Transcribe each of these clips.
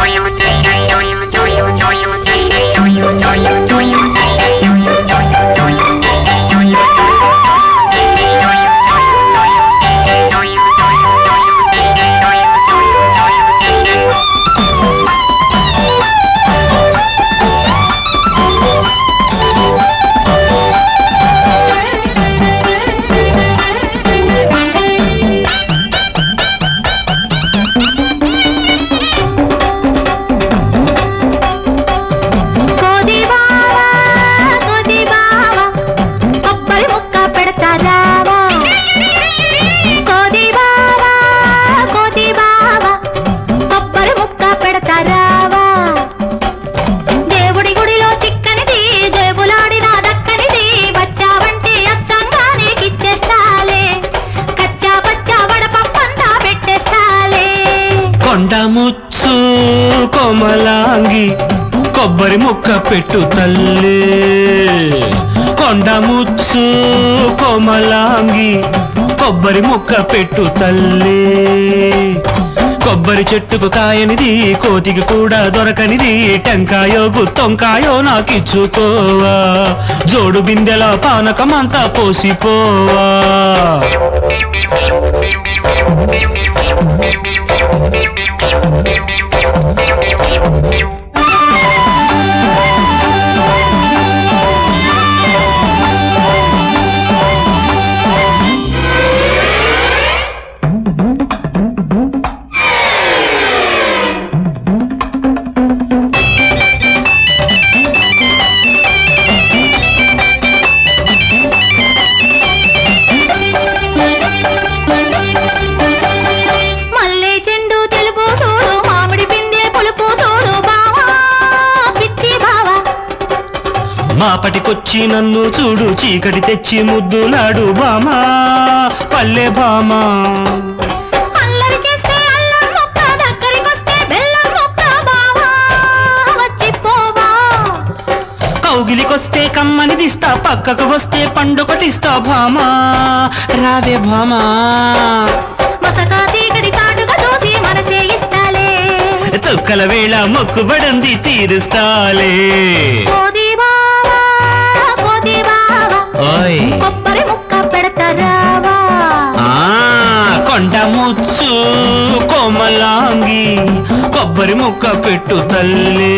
కొండముచ్చు కోమలాంగి కొబ్బరి ముక్క పెట్టు తల్లి. కొండముచ్చు కోమలాంగి కొబ్బరి ముక్క పెట్టు తల్లి. కొబ్బరి చెట్టుకు కాయనిది కోతికి కూడా దొరకనిది. టెంకాయో గుత్తొంకాయో నాకిచ్చుకోవా, జోడు బిందెల పానకమంతా పోసిపోవా. మాపటికొచ్చి నన్ను చూడు, చీకటి తెచ్చి ముద్దులాడు బామా పల్లె బామా. కౌగిలికొస్తే కమ్మని దిస్తా, పక్కకు వస్తే పండుకొటిస్తా భామా. రావే భామా. చుక్కల వేళ మొక్కుబడంది తీరుస్తాలే. కొబ్బరి ముక్క పెడతారావా. కొండముచ్చు కోమలాంగి కొబ్బరి ముక్క పెట్టు తల్లి.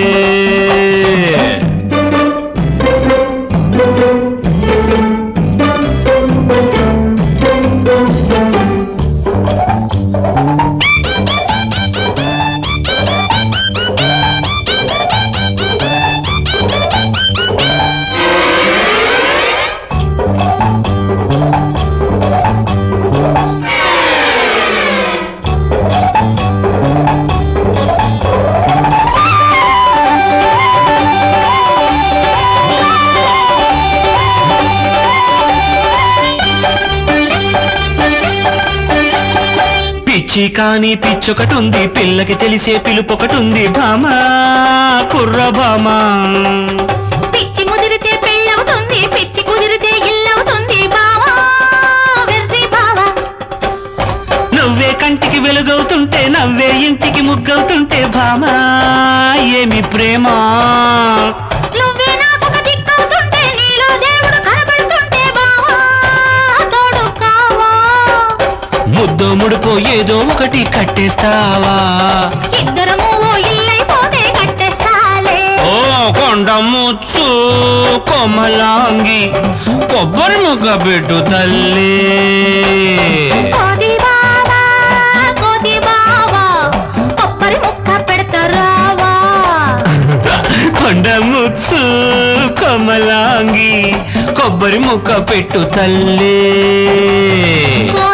పిచ్చి కాని పిచ్చొకటుంది, పిల్లకి తెలిసే పిలుపొకటుంది భామా కుర్ర భామా. పిచ్చి ముదిరితే పెళ్ళవుతుంది, పిచ్చి కుదిరితే ఇల్లవుతుంది బావా వెర్రి బావా. నువ్వే కంటికి వెలుగవుతుంటే, నవ్వే ఇంటికి ముగ్గవుతుంటే భామా ఏమి ప్రేమ. నువ్వే నాకొక దిక్కవుతుంటే, నీలో దేవుడు కనబడుతుంటే బావా తోడు కావా. ముద్దో ముడుపో ఏదో ఒకటి కట్టేస్తావా. ఇద్దరము ఓ ఇల్లైపోతే కట్టేస్తాలే. ఓ కొండముచ్చు కోమలాంగి కొబ్బరి ముక్క పెట్టు తల్లి. కోతి బావా కొబ్బరి ముక్క పెడతారావా. కొండముచ్చు కోమలాంగి కొబ్బరి ముక్క పెట్టు తల్లి.